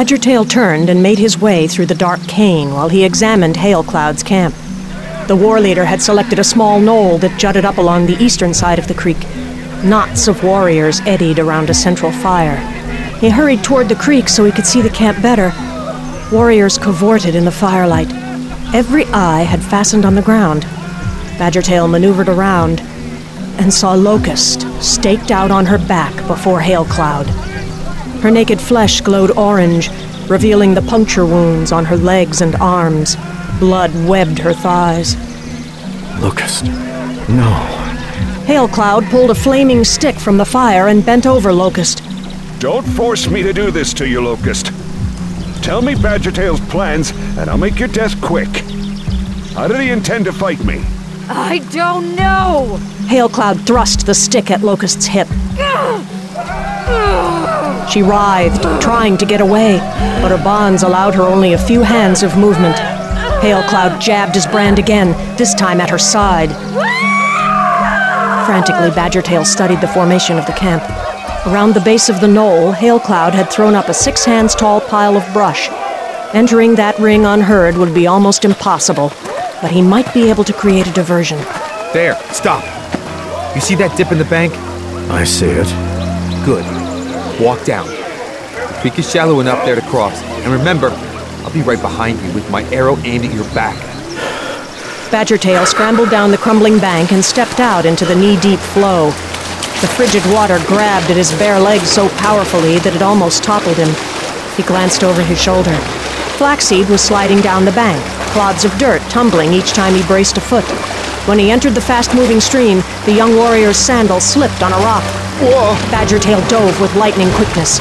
Badgertail turned and made his way through the dark cane while he examined Hailcloud's camp. The war leader had selected a small knoll that jutted up along the eastern side of the creek. Knots of warriors eddied around a central fire. He hurried toward the creek so he could see the camp better. Warriors cavorted in the firelight. Every eye had fastened on the ground. Badgertail maneuvered around and saw Locust staked out on her back before Hailcloud. Her naked flesh glowed orange, revealing the puncture wounds on her legs and arms. Blood webbed her thighs. Locust, no. Hailcloud pulled a flaming stick from the fire and bent over Locust. Don't force me to do this to you, Locust. Tell me Badgertail's plans, and I'll make your death quick. How did he intend to fight me? I don't know! Hailcloud thrust the stick at Locust's hip. She writhed, trying to get away, but her bonds allowed her only a few hands of movement. Hailcloud jabbed his brand again, this time at her side. Frantically, Badgertail studied the formation of the camp. Around the base of the knoll, Hailcloud had thrown up a 6 hands tall pile of brush. Entering that ring unheard would be almost impossible, but he might be able to create a diversion. There, stop. You see that dip in the bank? I see it. Good. Walk down. The creek is shallow enough there to cross. And remember, I'll be right behind you with my arrow aimed at your back. Badgertail scrambled down the crumbling bank and stepped out into the knee-deep flow. The frigid water grabbed at his bare legs so powerfully that it almost toppled him. He glanced over his shoulder. Flaxseed was sliding down the bank, clods of dirt tumbling each time he braced a foot. When he entered the fast-moving stream, the young warrior's sandal slipped on a rock. Whoa! Badgertail dove with lightning quickness.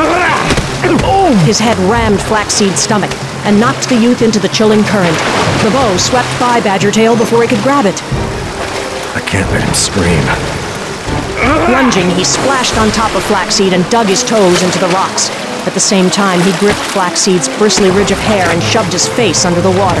His head rammed Flaxseed's stomach and knocked the youth into the chilling current. The bow swept by Badgertail before he could grab it. I can't let him scream. Lunging, he splashed on top of Flaxseed and dug his toes into the rocks. At the same time, he gripped Flaxseed's bristly ridge of hair and shoved his face under the water.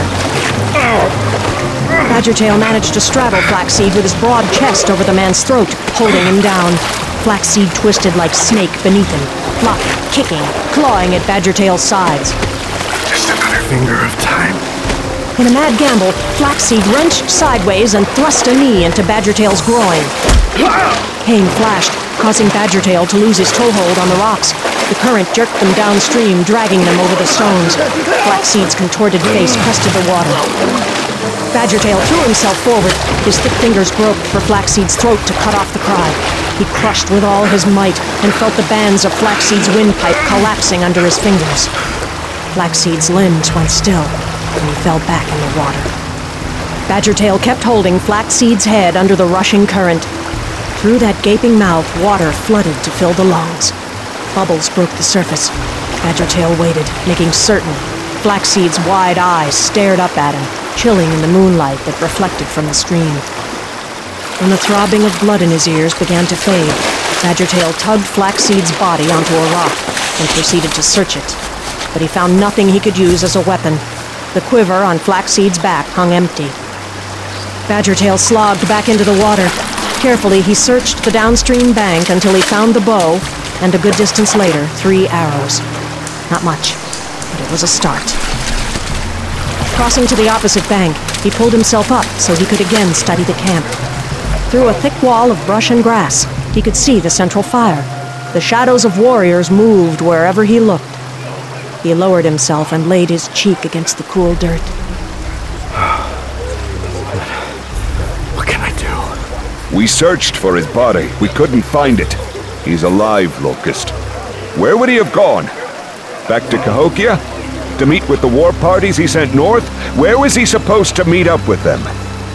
Badgertail managed to straddle Flaxseed with his broad chest over the man's throat, holding him down. Flaxseed twisted like snake beneath him, flopping, kicking, clawing at Badgertail's sides. Just another finger of time. In a mad gamble, Flaxseed wrenched sideways and thrust a knee into Badgertail's groin. Pain flashed, causing Badgertail to lose his toehold on the rocks. The current jerked them downstream, dragging them over the stones. Flaxseed's contorted face crested the water. Badgertail threw himself forward. His thick fingers groped for Flaxseed's throat to cut off the cry. He crushed with all his might and felt the bands of Flaxseed's windpipe collapsing under his fingers. Flaxseed's limbs went still, and he fell back in the water. Badgertail kept holding Flaxseed's head under the rushing current. Through that gaping mouth, water flooded to fill the lungs. Bubbles broke the surface. Badgertail waited, making certain. Flaxseed's wide eyes stared up at him, chilling in the moonlight that reflected from the stream. When the throbbing of blood in his ears began to fade, Badgertail tugged Flaxseed's body onto a rock and proceeded to search it. But he found nothing he could use as a weapon. The quiver on Flaxseed's back hung empty. Badgertail slogged back into the water. Carefully, he searched the downstream bank until he found the bow, and a good distance later, 3 arrows. Not much, but it was a start. Crossing to the opposite bank, he pulled himself up so he could again study the camp. Through a thick wall of brush and grass, he could see the central fire. The shadows of warriors moved wherever he looked. He lowered himself and laid his cheek against the cool dirt. What can I do? We searched for his body. We couldn't find it. He's alive, Locust. Where would he have gone? Back to Cahokia? To meet with the war parties he sent north? Where was he supposed to meet up with them?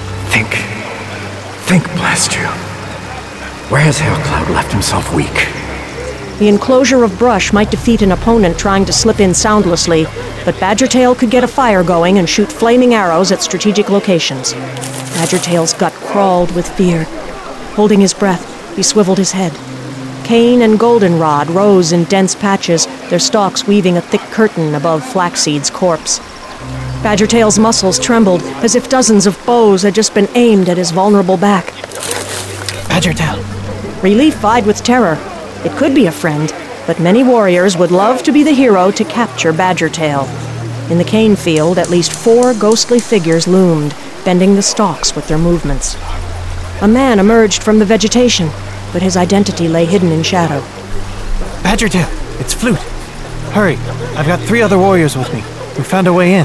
Think, blast you. Where has Hailcloud left himself weak? The enclosure of brush might defeat an opponent trying to slip in soundlessly, but Badgertail could get a fire going and shoot flaming arrows at strategic locations. Badgertail's gut crawled with fear. Holding his breath, he swiveled his head. Cane and goldenrod rose in dense patches, their stalks weaving a thick curtain above Flaxseed's corpse. Badgertail's muscles trembled, as if dozens of bows had just been aimed at his vulnerable back. Badgertail! Relief vied with terror. It could be a friend, but but many warriors would love to be the hero to capture Badgertail. In the cane field, at least 4 ghostly figures loomed, bending the stalks with their movements. A man emerged from the vegetation, but his identity lay hidden in shadow. Badgertail, it's Flute. Hurry, I've got 3 other warriors with me. We found a way in.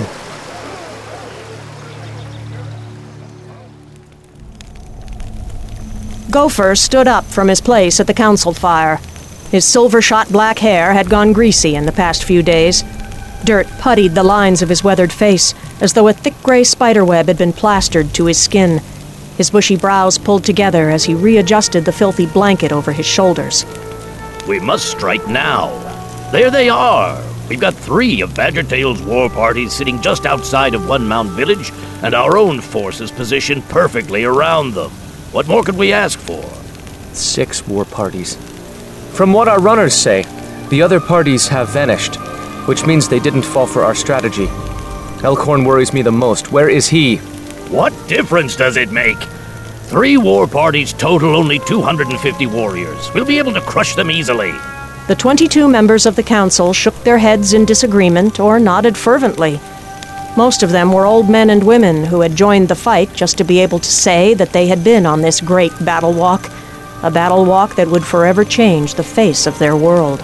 Gopher stood up from his place at the council fire. His silver-shot black hair had gone greasy in the past few days. Dirt puttied the lines of his weathered face, as though a thick gray spiderweb had been plastered to his skin. His bushy brows pulled together as he readjusted the filthy blanket over his shoulders. We must strike now. There they are. We've got 3 of Badgertail's war parties sitting just outside of One Mound Village, and our own forces positioned perfectly around them. What more could we ask for? 6 war parties. From what our runners say, the other parties have vanished, which means they didn't fall for our strategy. Elkhorn worries me the most. Where is he? What difference does it make? 3 war parties total only 250 warriors. We'll be able to crush them easily. The 22 members of the council shook their heads in disagreement or nodded fervently. Most of them were old men and women who had joined the fight just to be able to say that they had been on this great battle walk, a battle walk that would forever change the face of their world.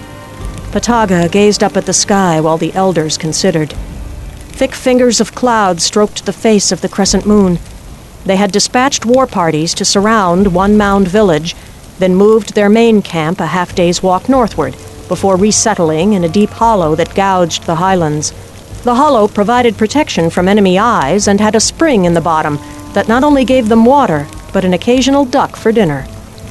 Pataga gazed up at the sky while the elders considered. Thick fingers of cloud stroked the face of the crescent moon. They had dispatched war parties to surround One Mound Village, then moved their main camp a half-day's walk northward, before resettling in a deep hollow that gouged the highlands. The hollow provided protection from enemy eyes and had a spring in the bottom that not only gave them water, but an occasional duck for dinner.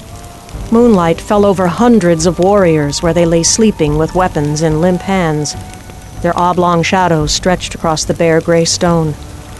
Moonlight fell over hundreds of warriors where they lay sleeping with weapons in limp hands. Their oblong shadows stretched across the bare gray stone.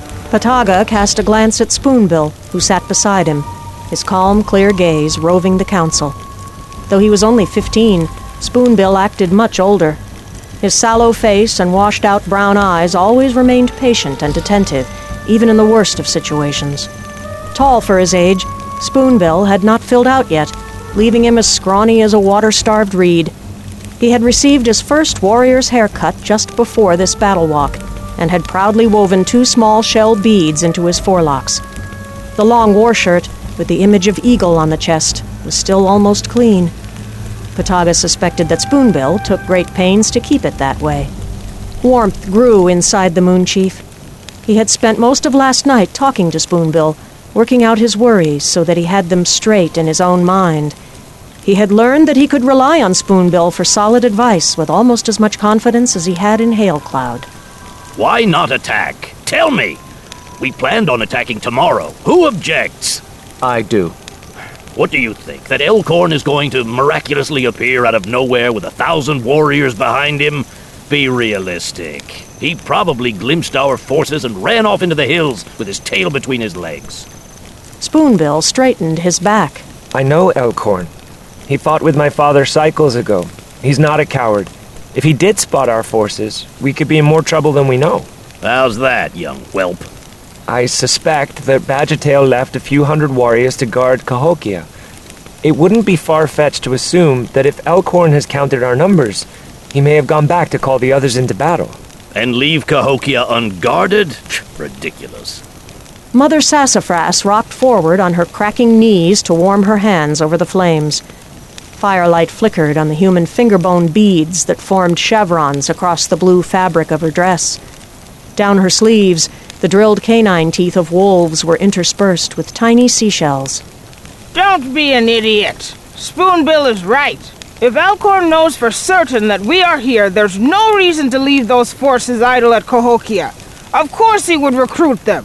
Pataga cast a glance at Spoonbill, who sat beside him, his calm, clear gaze roving the council. Though he was only 15, Spoonbill acted much older. His sallow face and washed-out brown eyes always remained patient and attentive, even in the worst of situations. Tall for his age, Spoonbill had not filled out yet, leaving him as scrawny as a water-starved reed. He had received his first warrior's haircut just before this battle walk, and had proudly woven 2 small shell beads into his forelocks. The long war shirt, with the image of eagle on the chest, was still almost clean. Pataga suspected that Spoonbill took great pains to keep it that way. Warmth grew inside the Moon Chief. He had spent most of last night talking to Spoonbill, working out his worries so that he had them straight in his own mind. He had learned that he could rely on Spoonbill for solid advice with almost as much confidence as he had in Hailcloud. Why not attack? Tell me! We planned on attacking tomorrow. Who objects? I do. What do you think? That Elkhorn is going to miraculously appear out of nowhere with 1,000 warriors behind him? Be realistic. He probably glimpsed our forces and ran off into the hills with his tail between his legs. Spoonbill straightened his back. I know Elkhorn. He fought with my father cycles ago. He's not a coward. If he did spot our forces, we could be in more trouble than we know. How's that, young whelp? I suspect that Badgertail left a few hundred warriors to guard Cahokia. It wouldn't be far-fetched to assume that if Elkhorn has counted our numbers, he may have gone back to call the others into battle. And leave Cahokia unguarded? Ridiculous. Mother Sassafras rocked forward on her cracking knees to warm her hands over the flames. Firelight flickered on the human fingerbone beads that formed chevrons across the blue fabric of her dress. Down her sleeves, the drilled canine teeth of wolves were interspersed with tiny seashells. Don't be an idiot. Spoonbill is right. If Elkhorn knows for certain that we are here, there's no reason to leave those forces idle at Cahokia. Of course he would recruit them.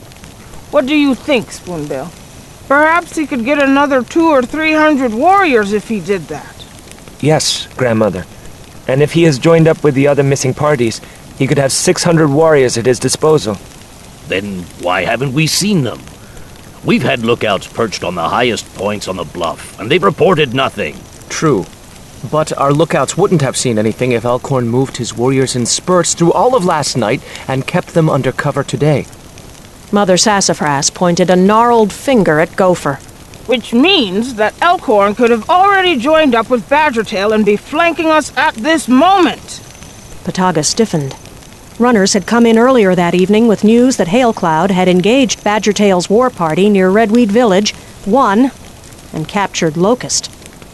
What do you think, Spoonbill? Perhaps he could get another 200 or 300 warriors if he did that. Yes, Grandmother. And if he has joined up with the other missing parties, he could have 600 warriors at his disposal. Then why haven't we seen them? We've had lookouts perched on the highest points on the bluff, and they've reported nothing. True. But our lookouts wouldn't have seen anything if Elkhorn moved his warriors in spurts through all of last night and kept them under cover today. Mother Sassafras pointed a gnarled finger at Gopher. Which means that Elkhorn could have already joined up with Badgertail and be flanking us at this moment. Pataga stiffened. Runners had come in earlier that evening with news that Hailcloud had engaged Badgertail's war party near Redweed Village, won, and captured Locust.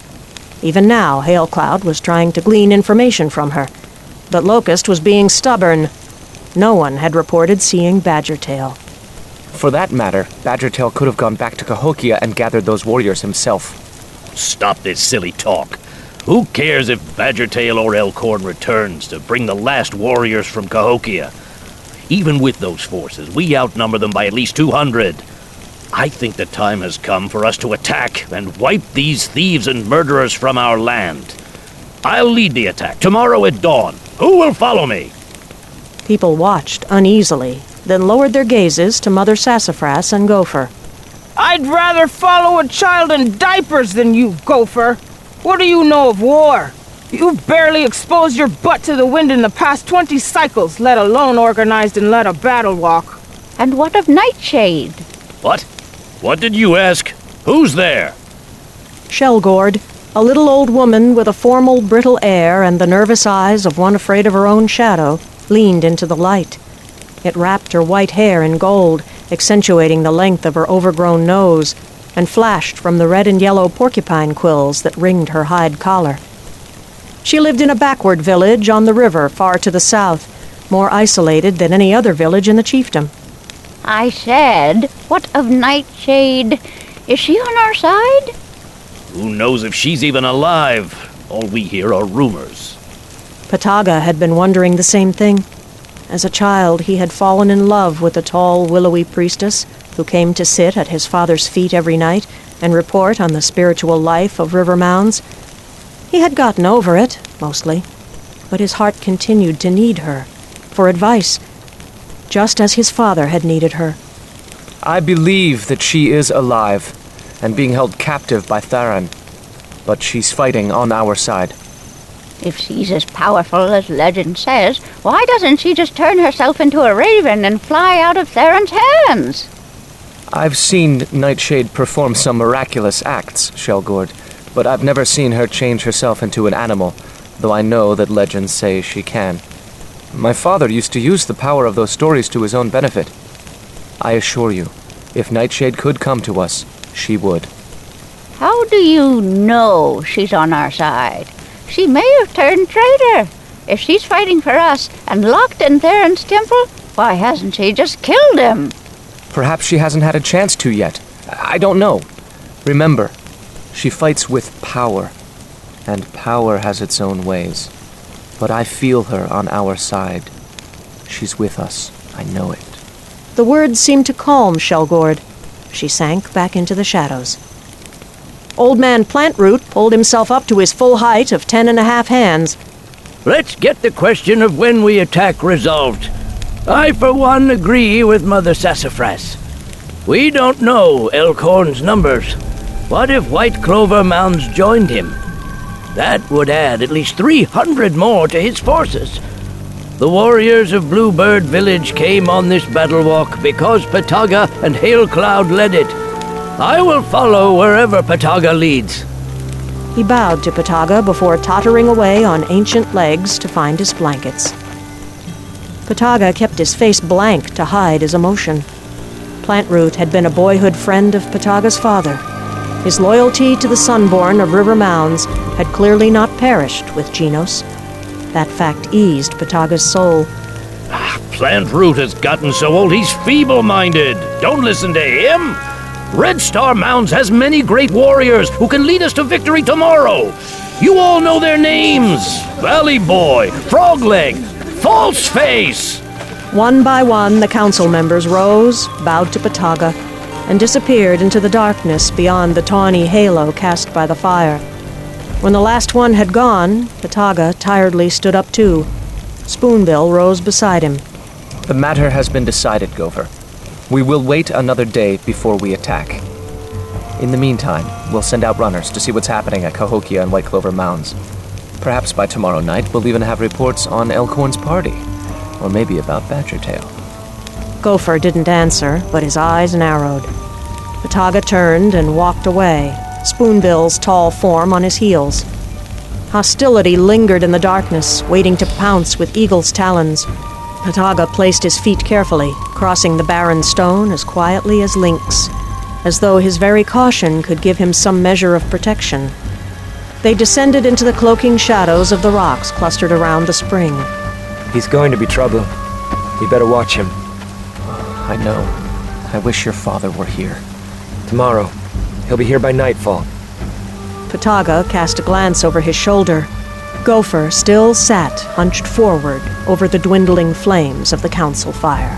Even now, Hailcloud was trying to glean information from her, but Locust was being stubborn. No one had reported seeing Badgertail. For that matter, Badgertail could have gone back to Cahokia and gathered those warriors himself. Stop this silly talk. Who cares if Badgertail or Elkhorn returns to bring the last warriors from Cahokia? Even with those forces, we outnumber them by at least 200. I think the time has come for us to attack and wipe these thieves and murderers from our land. I'll lead the attack tomorrow at dawn. Who will follow me? People watched uneasily, then lowered their gazes to Mother Sassafras and Gopher. I'd rather follow a child in diapers than you, Gopher. What do you know of war? You've barely exposed your butt to the wind in the past 20 cycles, let alone organized and led a battle walk. And what of Nightshade? What? What did you ask? Who's there? Shellgourd, a little old woman with a formal, brittle air and the nervous eyes of one afraid of her own shadow, leaned into the light. It wrapped her white hair in gold, accentuating the length of her overgrown nose, and flashed from the red and yellow porcupine quills that ringed her hide collar. She lived in a backward village on the river far to the south, more isolated than any other village in the chiefdom. I said, what of Nightshade? Is she on our side? Who knows if she's even alive? All we hear are rumors. Pataga had been wondering the same thing. As a child, he had fallen in love with the tall, willowy priestess who came to sit at his father's feet every night and report on the spiritual life of River Mounds. He had gotten over it, mostly, but his heart continued to need her, for advice, just as his father had needed her. I believe that she is alive and being held captive by Theron, but she's fighting on our side. If she's as powerful as legend says, why doesn't she just turn herself into a raven and fly out of Theron's hands? I've seen Nightshade perform some miraculous acts, Shellgourd, but I've never seen her change herself into an animal, though I know that legends say she can. My father used to use the power of those stories to his own benefit. I assure you, if Nightshade could come to us, she would. How do you know she's on our side? She may have turned traitor. If she's fighting for us and locked in Theron's temple, why hasn't she just killed him? Perhaps she hasn't had a chance to yet. I don't know. Remember, she fights with power, and power has its own ways. But I feel her on our side. She's with us. I know it. The words seemed to calm Shellgourd. She sank back into the shadows. Old Man Plantroot pulled himself up to his full height of 10.5 hands. Let's get the question of when we attack resolved. I, for one, agree with Mother Sassafras. We don't know Elkhorn's numbers. What if White Clover Mounds joined him? That would add at least 300 more to his forces. The warriors of Bluebird Village came on this battle walk because Pataga and Hailcloud led it. I will follow wherever Pataga leads. He bowed to Pataga before tottering away on ancient legs to find his blankets. Pataga kept his face blank to hide his emotion. Plantroot had been a boyhood friend of Pataga's father. His loyalty to the Sunborn of River Mounds had clearly not perished with Genos. That fact eased Pataga's soul. Plantroot has gotten so old he's feeble-minded. Don't listen to him. Red Star Mounds has many great warriors who can lead us to victory tomorrow. You all know their names. Valley Boy, Frogleg, Falseface. One by one, the council members rose, bowed to Pataga, and disappeared into the darkness beyond the tawny halo cast by the fire. When the last one had gone, Pataga tiredly stood up too. Spoonbill rose beside him. The matter has been decided, Gopher. We will wait another day before we attack. In the meantime, we'll send out runners to see what's happening at Cahokia and White Clover Mounds. Perhaps by tomorrow night, we'll even have reports on Elkhorn's party. Or maybe about Badgertail. Gopher didn't answer, but his eyes narrowed. Pataga turned and walked away, Spoonbill's tall form on his heels. Hostility lingered in the darkness, waiting to pounce with eagle's talons. Pataga placed his feet carefully, crossing the barren stone as quietly as lynx, as though his very caution could give him some measure of protection. They descended into the cloaking shadows of the rocks clustered around the spring. He's going to be trouble. We better watch him. I know. I wish your father were here. Tomorrow. He'll be here by nightfall. Pataga cast a glance over his shoulder. Gopher still sat, hunched forward, over the dwindling flames of the council fire.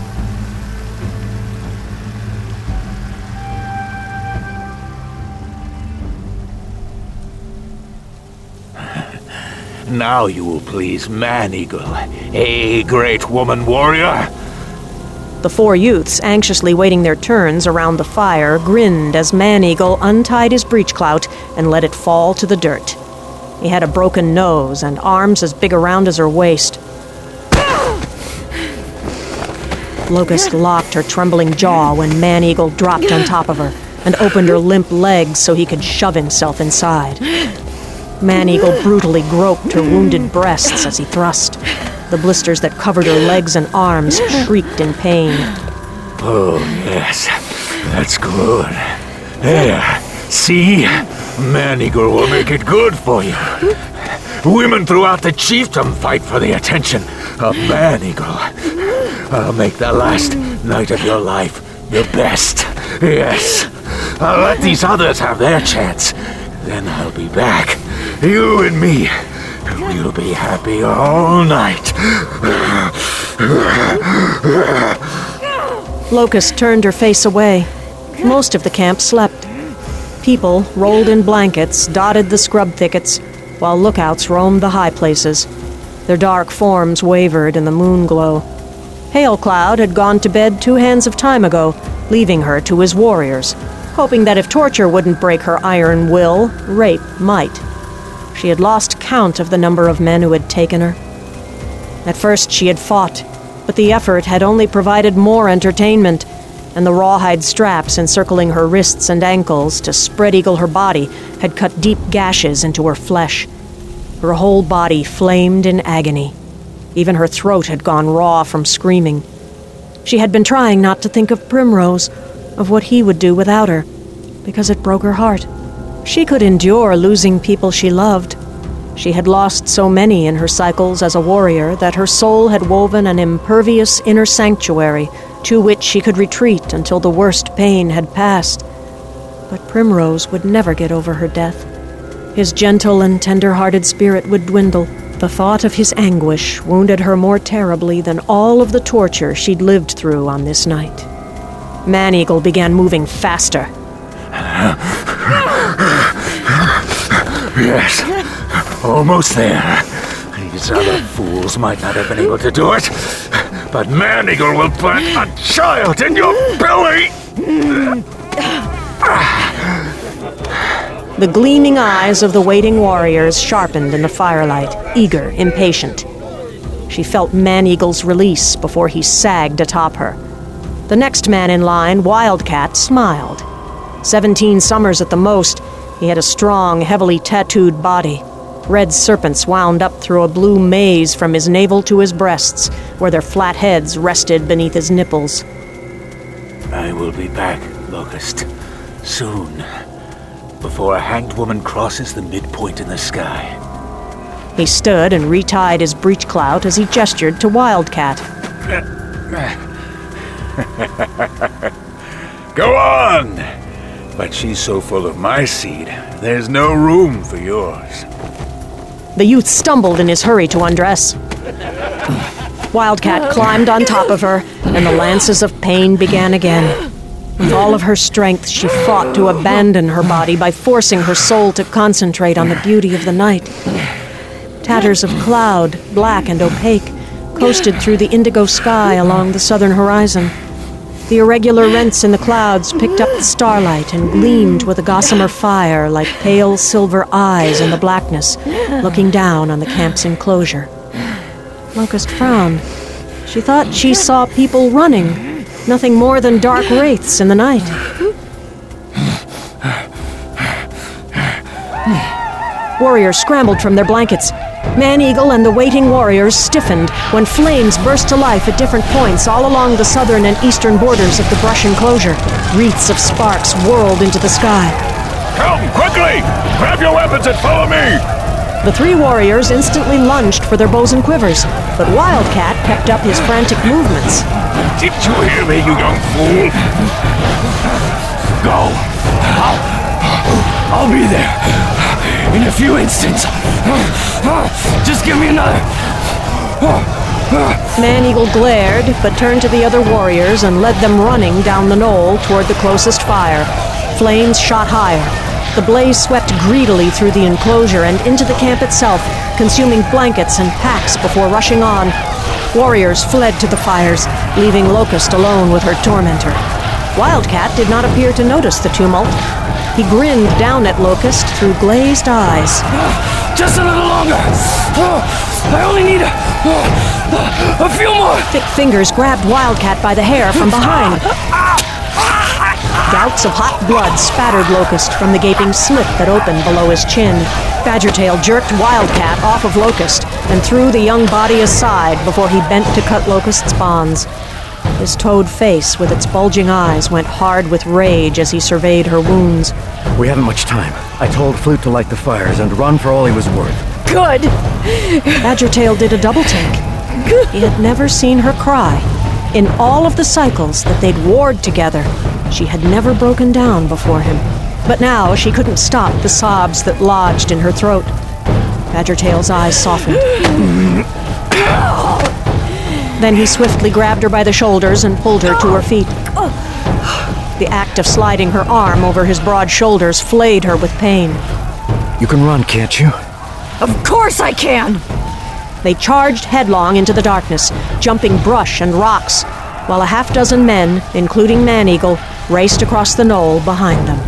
Now you will please Man-Eagle, a great woman warrior. The four youths, anxiously waiting their turns around the fire, grinned as Man-Eagle untied his breechclout and let it fall to the dirt. He had a broken nose and arms as big around as her waist. Locust locked her trembling jaw when Man-Eagle dropped on top of her and opened her limp legs so he could shove himself inside. Man-Eagle brutally groped her wounded breasts as he thrust. The blisters that covered her legs and arms shrieked in pain. Oh, yes. That's good. There. See? Man-Eagle will make it good for you. Women throughout the chiefdom fight for the attention of Man-Eagle. I'll make the last night of your life your best. Yes. I'll let these others have their chance. Then I'll be back. You and me. We'll be happy all night. Locust turned her face away. Most of the camp slept. People, rolled in blankets, dotted the scrub thickets, while lookouts roamed the high places. Their dark forms wavered in the moon glow. Hailcloud had gone to bed 2 hands of time ago, leaving her to his warriors, hoping that if torture wouldn't break her iron will, rape might. She had lost count of the number of men who had taken her. At first she had fought, but the effort had only provided more entertainment, and the rawhide straps encircling her wrists and ankles to spread-eagle her body had cut deep gashes into her flesh. Her whole body flamed in agony. Even her throat had gone raw from screaming. She had been trying not to think of Primrose, of what he would do without her, because it broke her heart. She could endure losing people she loved. She had lost so many in her cycles as a warrior that her soul had woven an impervious inner sanctuary to which she could retreat until the worst pain had passed. But Primrose would never get over her death. His gentle and tender-hearted spirit would dwindle. The thought of his anguish wounded her more terribly than all of the torture she'd lived through on this night. Man-Eagle began moving faster. Yes, almost there. These other fools might not have been able to do it, but Man-Eagle will plant a child in your belly! The gleaming eyes of the waiting warriors sharpened in the firelight, eager, impatient. She felt Man-Eagle's release before he sagged atop her. The next man in line, Wildcat, smiled. 17 summers at the most, he had a strong, heavily tattooed body. Red serpents wound up through a blue maze from his navel to his breasts, where their flat heads rested beneath his nipples. I will be back, Locust. Soon. Before a hanged woman crosses the midpoint in the sky. He stood and retied his breechclout as he gestured to Wildcat. Go on! But she's so full of my seed, there's no room for yours. The youth stumbled in his hurry to undress. Wildcat climbed on top of her, and the lances of pain began again. With all of her strength, she fought to abandon her body by forcing her soul to concentrate on the beauty of the night. Tatters of cloud, black and opaque, coasted through the indigo sky along the southern horizon. The irregular rents in the clouds picked up the starlight and gleamed with a gossamer fire like pale silver eyes in the blackness, looking down on the camp's enclosure. Locust frowned. She thought she saw people running, nothing more than dark wraiths in the night. Warriors scrambled from their blankets. Man-Eagle and the waiting warriors stiffened when flames burst to life at different points all along the southern and eastern borders of the brush enclosure. Wreaths of sparks whirled into the sky. Come, quickly! Grab your weapons and follow me! The three warriors instantly lunged for their bows and quivers, but Wildcat kept up his frantic movements. Did you hear me, you young fool? Go. I'll be there in a few instants. Just give me another. Man-Eagle glared, but turned to the other warriors and led them running down the knoll toward the closest fire. Flames shot higher. The blaze swept greedily through the enclosure and into the camp itself, consuming blankets and packs before rushing on. Warriors fled to the fires, leaving Locust alone with her tormentor. Wildcat did not appear to notice the tumult. He grinned down at Locust through glazed eyes. Just a little longer. I only need a few more. Thick fingers grabbed Wildcat by the hair from behind. Gouts of hot blood spattered Locust from the gaping slit that opened below his chin. Badgertail jerked Wildcat off of Locust and threw the young body aside before he bent to cut Locust's bonds. His toad face with its bulging eyes went hard with rage as he surveyed her wounds. We haven't much time. I told Flute to light the fires and run for all he was worth. Good! Badgertail did a double take. He had never seen her cry. In all of the cycles that they'd warred together, she had never broken down before him. But now she couldn't stop the sobs that lodged in her throat. Badgertail's eyes softened. Then he swiftly grabbed her by the shoulders and pulled her to her feet. The act of sliding her arm over his broad shoulders flayed her with pain. You can run, can't you? Of course I can! They charged headlong into the darkness, jumping brush and rocks, while a half-dozen men, including Man-Eagle, raced across the knoll behind them.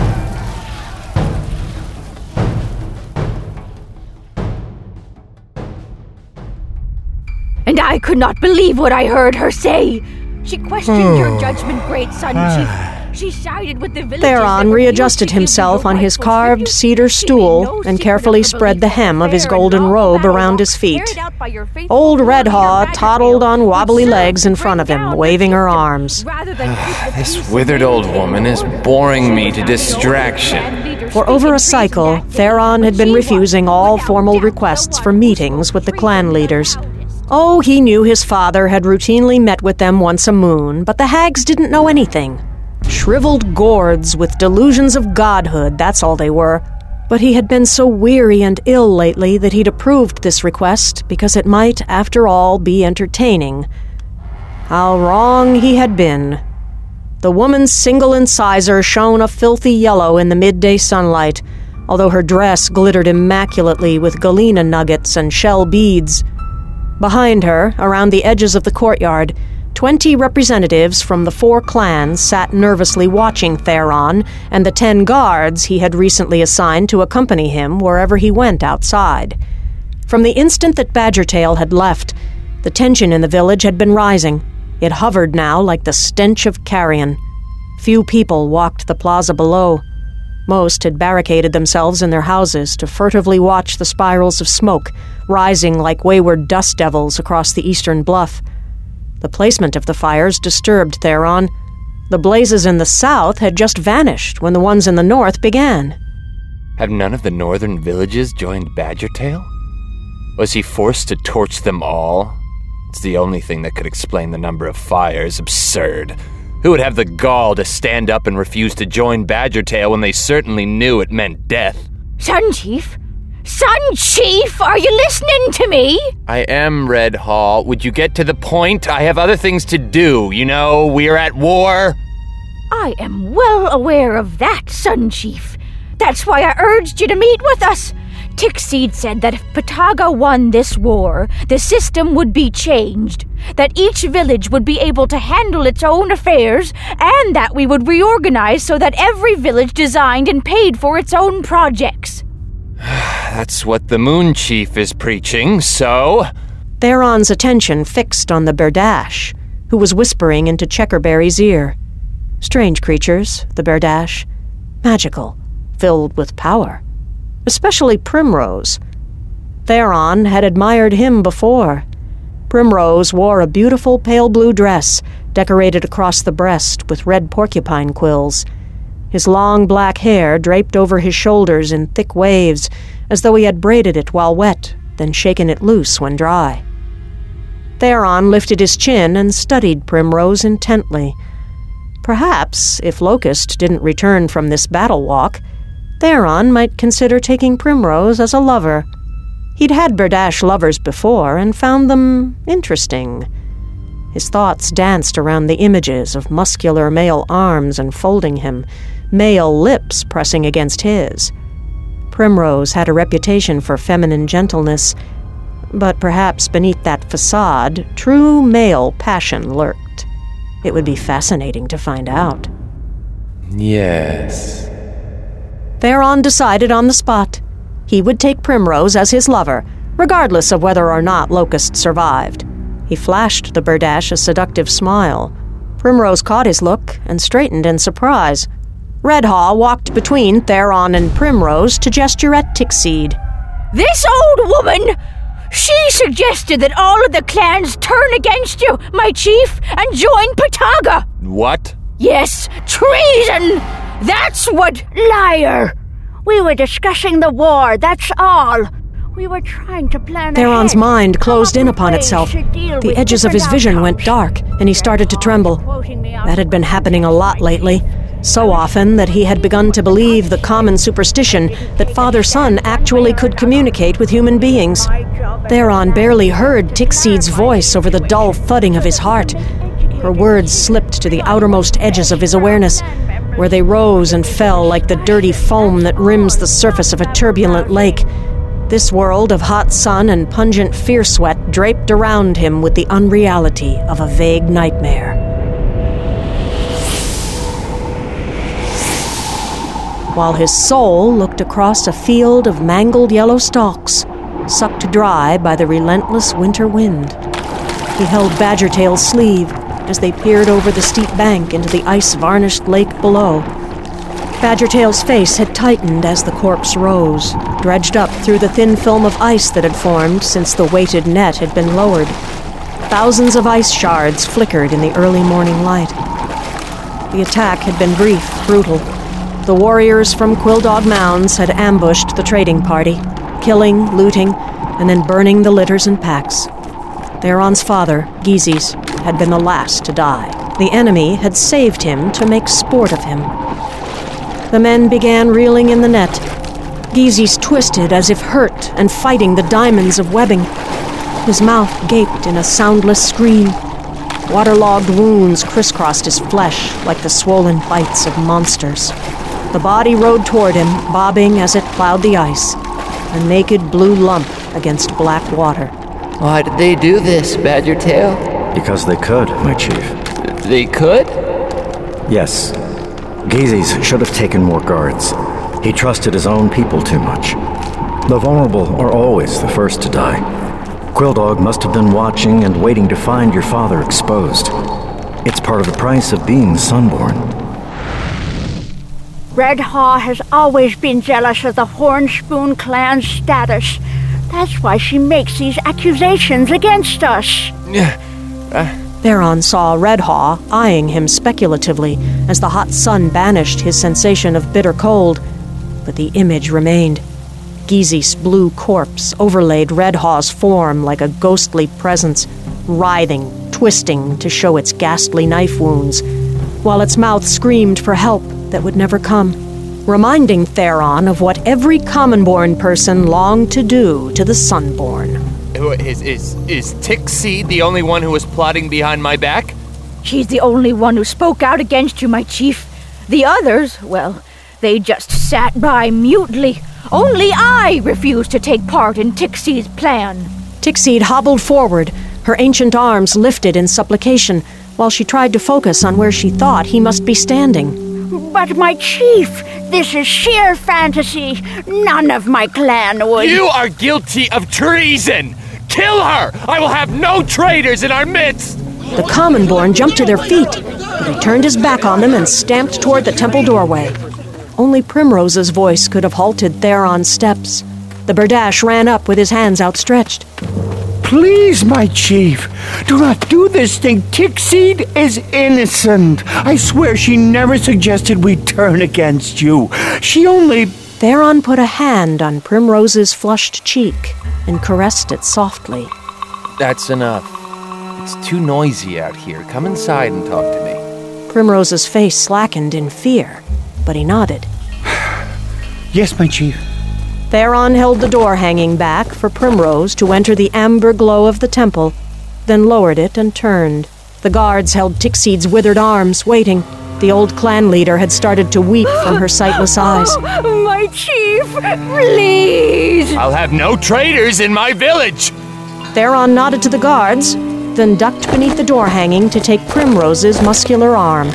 And I could not believe what I heard her say. She questioned your judgment, great Sun Chief. She sided with the villagers. Theron readjusted himself on his carved cedar stool and carefully spread the hem of his golden robe around his feet. Old Redhaw toddled on wobbly legs in front of him, waving her arms. This withered old woman is boring me to distraction. For over a cycle, Theron had been refusing all formal requests for meetings with the clan leaders. Oh, he knew his father had routinely met with them once a moon, but the hags didn't know anything. Shriveled gourds with delusions of godhood, that's all they were. But he had been so weary and ill lately that he'd approved this request because it might, after all, be entertaining. How wrong he had been. The woman's single incisor shone a filthy yellow in the midday sunlight, although her dress glittered immaculately with galena nuggets and shell beads. Behind her, around the edges of the courtyard, 20 representatives from the 4 clans sat nervously watching Theron and the 10 guards he had recently assigned to accompany him wherever he went outside. From the instant that Badgertail had left, the tension in the village had been rising. It hovered now like the stench of carrion. Few people walked the plaza below. Most had barricaded themselves in their houses to furtively watch the spirals of smoke rising like wayward dust devils across the eastern bluff. The placement of the fires disturbed Theron. The blazes in the south had just vanished when the ones in the north began. Have none of the northern villages joined Badgertail? Was he forced to torch them all? It's the only thing that could explain the number of fires. Absurd. Who would have the gall to stand up and refuse to join Badgertail when they certainly knew it meant death? Sun Chief? Sun Chief, are you listening to me? I am, Redhaw. Would you get to the point? I have other things to do. You know, we're at war. I am well aware of that, Sun Chief. That's why I urged you to meet with us. Tickseed said that if Pataga won this war, the system would be changed, that each village would be able to handle its own affairs, and that we would reorganize so that every village designed and paid for its own projects. That's what the Moon Chief is preaching, so... Theron's attention fixed on the Berdash, who was whispering into Checkerberry's ear. Strange creatures, the Berdash. Magical, filled with power. especially Primrose. Theron had admired him before. Primrose wore a beautiful pale blue dress, decorated across the breast with red porcupine quills. His long black hair draped over his shoulders in thick waves, as though he had braided it while wet, then shaken it loose when dry. Theron lifted his chin and studied Primrose intently. Perhaps, if Locust didn't return from this battle walk, Theron might consider taking Primrose as a lover. He'd had Berdache lovers before and found them interesting. His thoughts danced around the images of muscular male arms enfolding him, male lips pressing against his. Primrose had a reputation for feminine gentleness, but perhaps beneath that facade, true male passion lurked. It would be fascinating to find out. Yes. Theron decided on the spot. He would take Primrose as his lover, regardless of whether or not Locust survived. He flashed the Berdache a seductive smile. Primrose caught his look and straightened in surprise. Redhaw walked between Theron and Primrose to gesture at Tickseed. This old woman! She suggested that all of the clans turn against you, my chief, and join Pataga! What? Yes, treason! That's what, liar! We were discussing the war, that's all. We were trying to plan Theron's ahead. mind closed in upon itself. The edges of his vision went dark, and he started to tremble. That had been happening a lot lately. So often that he had begun to believe the common superstition that father-son actually could communicate with human beings. Theron barely heard Tickseed's voice over the dull thudding of his heart. Her words slipped to the outermost edges of his awareness, where they rose and fell like the dirty foam that rims the surface of a turbulent lake. This world of hot sun and pungent fear sweat draped around him with the unreality of a vague nightmare. While his soul looked across a field of mangled yellow stalks, sucked dry by the relentless winter wind. He held Badgertail's sleeve as they peered over the steep bank into the ice-varnished lake below. Badgertail's face had tightened as the corpse rose, dredged up through the thin film of ice that had formed since the weighted net had been lowered. Thousands of ice shards flickered in the early morning light. The attack had been brief, brutal. The warriors from Quilldog Mounds had ambushed the trading party, killing, looting, and then burning the litters and packs. Theron's father, Gizis, had been the last to die. The enemy had saved him to make sport of him. The men began reeling in the net. Gizis twisted as if hurt and fighting the diamonds of webbing. His mouth gaped in a soundless scream. Waterlogged wounds crisscrossed his flesh like the swollen bites of monsters. The body rode toward him, bobbing as it plowed the ice, a naked blue lump against black water. Why did they do this, Badgertail? Because they could, my chief. They could? Yes. Gizis should have taken more guards. He trusted his own people too much. The vulnerable are always the first to die. Quilldog must have been watching and waiting to find your father exposed. It's part of the price of being Sunborn. Redhaw has always been jealous of the Hornspoon clan's status. That's why she makes these accusations against us. Theron saw Redhaw eyeing him speculatively as the hot sun banished his sensation of bitter cold, but the image remained. Gizis' blue corpse overlaid Redhaw's form like a ghostly presence, writhing, twisting to show its ghastly knife wounds, while its mouth screamed for help that would never come, reminding Theron of what every Commonborn person longed to do to the Sunborn. Is Tickseed the only one who was plotting behind my back? She's the only one who spoke out against you, my chief. The others, well, they just sat by mutely. Only I refused to take part in Tickseed's plan. Tickseed hobbled forward, her ancient arms lifted in supplication, while she tried to focus on where she thought he must be standing. But my chief, this is sheer fantasy. None of my clan would... You are guilty of treason! Kill her! I will have no traitors in our midst! The Commonborn jumped to their feet, but he turned his back on them and stamped toward the temple doorway. Only Primrose's voice could have halted Theron's steps. The Berdache ran up with his hands outstretched. Please, my chief, do not do this thing. Tixide is innocent. I swear she never suggested we turn against you. She only... Theron put a hand on Primrose's flushed cheek and caressed it softly. That's enough. It's too noisy out here. Come inside and talk to me. Primrose's face slackened in fear, but he nodded. Yes, my chief. Theron held the door hanging back for Primrose to enter the amber glow of the temple, then lowered it and turned. The guards held Tixide's withered arms, waiting. The old clan leader had started to weep from her sightless eyes. Oh, my chief, please! I'll have no traitors in my village! Theron nodded to the guards, then ducked beneath the door hanging to take Primrose's muscular arm.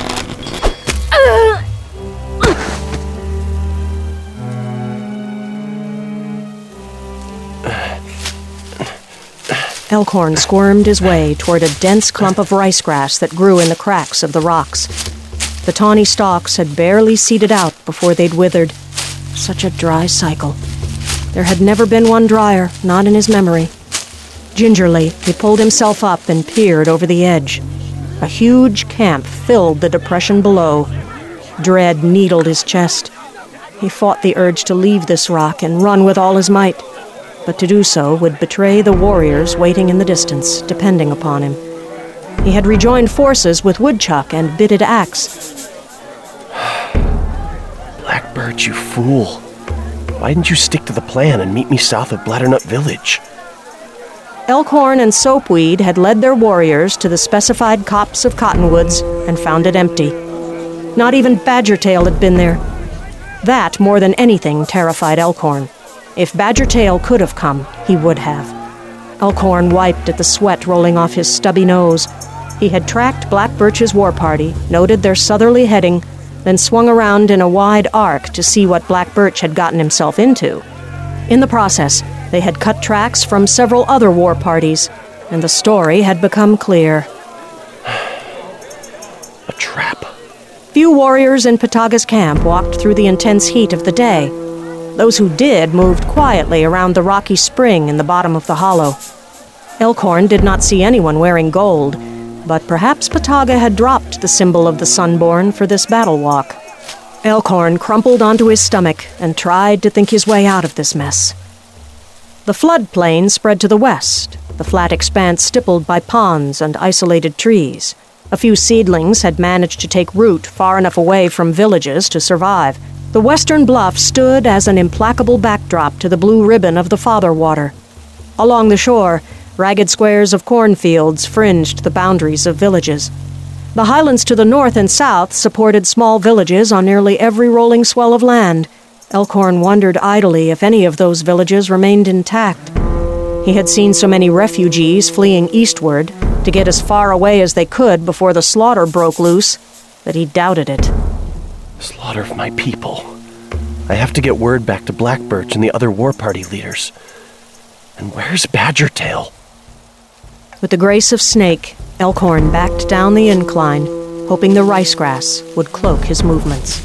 Elkhorn squirmed his way toward a dense clump of rice grass that grew in the cracks of the rocks. The tawny stalks had barely seeded out before they'd withered. Such a dry cycle. There had never been one drier, not in his memory. Gingerly, he pulled himself up and peered over the edge. A huge camp filled the depression below. Dread needled his chest. He fought the urge to leave this rock and run with all his might. But to do so would betray the warriors waiting in the distance, depending upon him. He had rejoined forces with Woodchuck and Bitted Axe. Blackbird, you fool. Why didn't you stick to the plan and meet me south of Blatternut Village? Elkhorn and Soapweed had led their warriors to the specified copse of cottonwoods and found it empty. Not even Badgertail had been there. That, more than anything, terrified Elkhorn. If Badgertail could have come, he would have. Elkhorn wiped at the sweat rolling off his stubby nose. He had tracked Black Birch's war party, noted their southerly heading, then swung around in a wide arc to see what Black Birch had gotten himself into. In the process, they had cut tracks from several other war parties, and the story had become clear. A trap. Few warriors in Pataga's camp walked through the intense heat of the day. Those who did moved quietly around the rocky spring in the bottom of the hollow. Elkhorn did not see anyone wearing gold, but perhaps Pataga had dropped the symbol of the Sunborn for this battle walk. Elkhorn crumpled onto his stomach and tried to think his way out of this mess. The floodplain spread to the west, the flat expanse stippled by ponds and isolated trees. A few seedlings had managed to take root far enough away from villages to survive. The western bluff stood as an implacable backdrop to the blue ribbon of the Father Water. Along the shore, ragged squares of cornfields fringed the boundaries of villages. The highlands to the north and south supported small villages on nearly every rolling swell of land. Elkhorn wondered idly if any of those villages remained intact. He had seen so many refugees fleeing eastward to get as far away as they could before the slaughter broke loose that he doubted it. Slaughter of my people. I have to get word back to Black Birch and the other war party leaders. And where's Badgertail? With the grace of Snake, Elkhorn backed down the incline, hoping the rice grass would cloak his movements.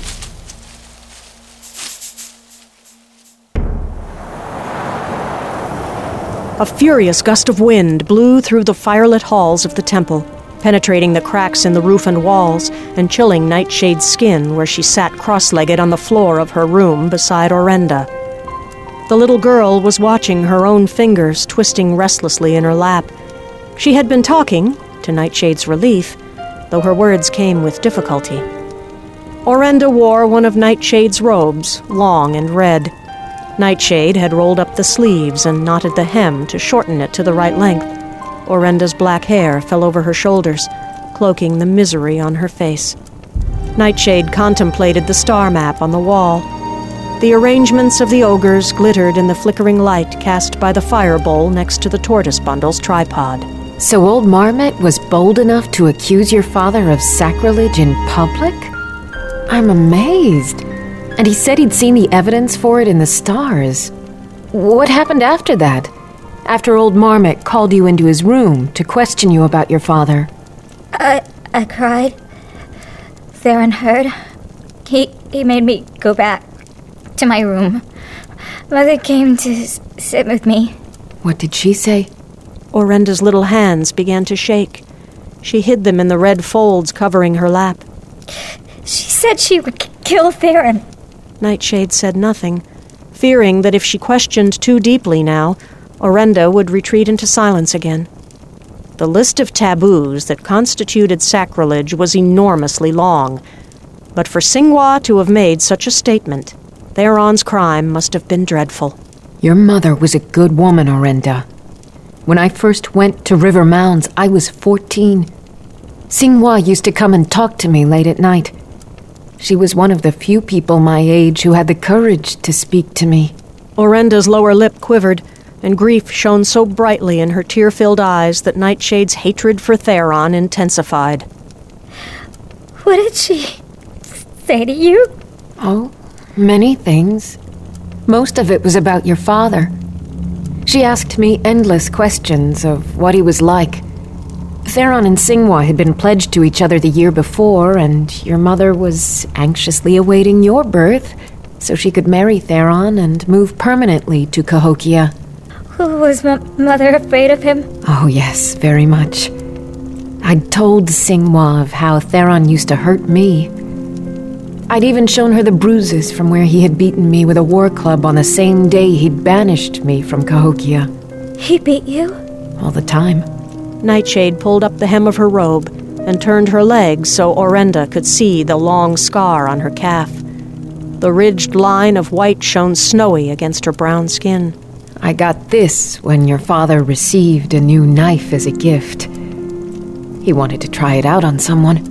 A furious gust of wind blew through the firelit halls of the temple, penetrating the cracks in the roof and walls and chilling Nightshade's skin where she sat cross-legged on the floor of her room beside Orenda. The little girl was watching her own fingers twisting restlessly in her lap. She had been talking, to Nightshade's relief, though her words came with difficulty. Orenda wore one of Nightshade's robes, long and red. Nightshade had rolled up the sleeves and knotted the hem to shorten it to the right length. Orenda's black hair fell over her shoulders, cloaking the misery on her face. Nightshade contemplated the star map on the wall. The arrangements of the ogres glittered in the flickering light cast by the fire bowl next to the tortoise bundle's tripod. So old Marmot was bold enough to accuse your father of sacrilege in public? I'm amazed. And he said he'd seen the evidence for it in the stars. What happened after that? After old Marmot called you into his room to question you about your father? I cried. Theron heard, He made me go back to my room. Mother came to sit with me. What did she say? Orenda's little hands began to shake. She hid them in the red folds covering her lap. She said she would kill Theron. Nightshade said nothing, fearing that if she questioned too deeply now, Orenda would retreat into silence again. The list of taboos that constituted sacrilege was enormously long, but for Singhua to have made such a statement, Theron's crime must have been dreadful. Your mother was a good woman, Orenda. When I first went to River Mounds, I was 14. Singhua used to come and talk to me late at night. She was one of the few people my age who had the courage to speak to me. Orenda's lower lip quivered, and grief shone so brightly in her tear-filled eyes that Nightshade's hatred for Theron intensified. What did she say to you? Oh, many things. Most of it was about your father. She asked me endless questions of what he was like. Theron and Singhua had been pledged to each other the year before, and your mother was anxiously awaiting your birth so she could marry Theron and move permanently to Cahokia. Was Mother afraid of him? Oh, yes, very much. I'd told Singhua of how Theron used to hurt me. I'd even shown her the bruises from where he had beaten me with a war club on the same day he'd banished me from Cahokia. He beat you? All the time. Nightshade pulled up the hem of her robe and turned her legs so Orenda could see the long scar on her calf. The ridged line of white shone snowy against her brown skin. I got this when your father received a new knife as a gift. He wanted to try it out on someone.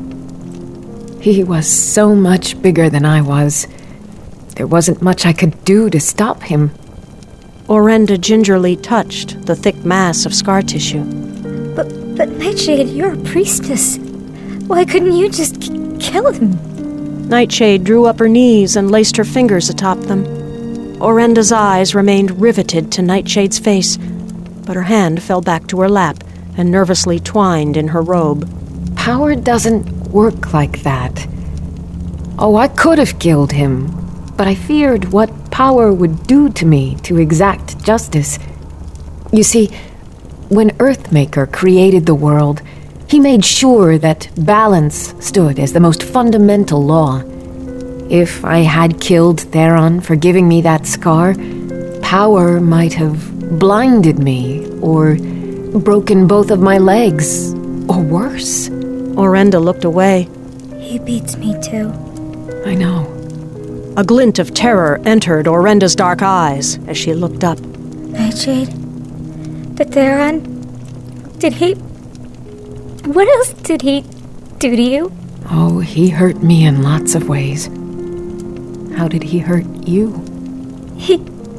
He was so much bigger than I was. There wasn't much I could do to stop him. Orenda gingerly touched the thick mass of scar tissue. But Nightshade, you're a priestess. Why couldn't you just kill him? Nightshade drew up her knees and laced her fingers atop them. Orenda's eyes remained riveted to Nightshade's face, but her hand fell back to her lap and nervously twined in her robe. Power doesn't work like that. Oh, I could have killed him, but I feared what power would do to me to exact justice. You see, when Earthmaker created the world, he made sure that balance stood as the most fundamental law. If I had killed Theron for giving me that scar, power might have blinded me, or broken both of my legs, or worse. Orenda looked away. He beats me too. I know. A glint of terror entered Orenda's dark eyes as she looked up. Nightshade? The Theron? Did he... What else did he do to you? Oh, he hurt me in lots of ways. How did he hurt you? He...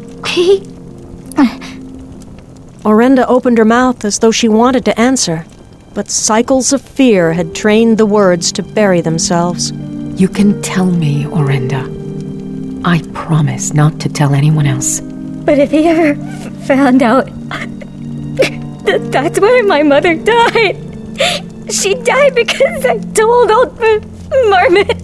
Orenda opened her mouth as though she wanted to answer, but cycles of fear had trained the words to bury themselves. You can tell me, Orenda. I promise not to tell anyone else. But if he ever found out, that's why my mother died. She died because I told old Marmot.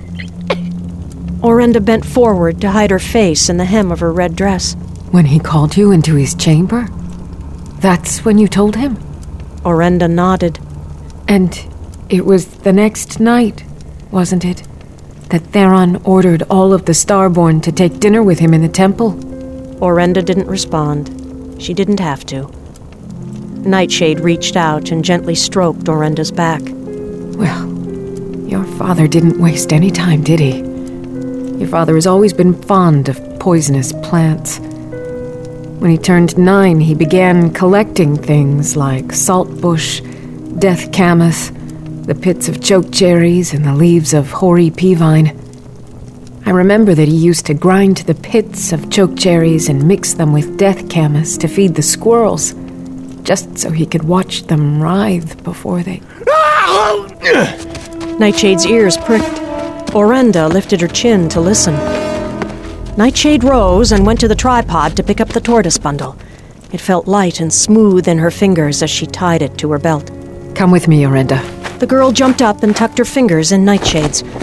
Orenda bent forward to hide her face in the hem of her red dress. When he called you into his chamber? That's when you told him? Orenda nodded. And it was the next night, wasn't it, that Theron ordered all of the Starborn to take dinner with him in the temple? Orenda didn't respond. She didn't have to. Nightshade reached out and gently stroked Orenda's back. Well, your father didn't waste any time, did he? Your father has always been fond of poisonous plants. When he turned 9, he began collecting things like saltbush, death camas, the pits of chokecherries, and the leaves of hoary peavine. I remember that he used to grind the pits of chokecherries and mix them with death camas to feed the squirrels, just so he could watch them writhe before they... Nightshade's ears pricked. Orenda lifted her chin to listen. Nightshade rose and went to the tripod to pick up the tortoise bundle. It felt light and smooth in her fingers as she tied it to her belt. Come with me, Orenda. The girl jumped up and tucked her fingers in Nightshade's.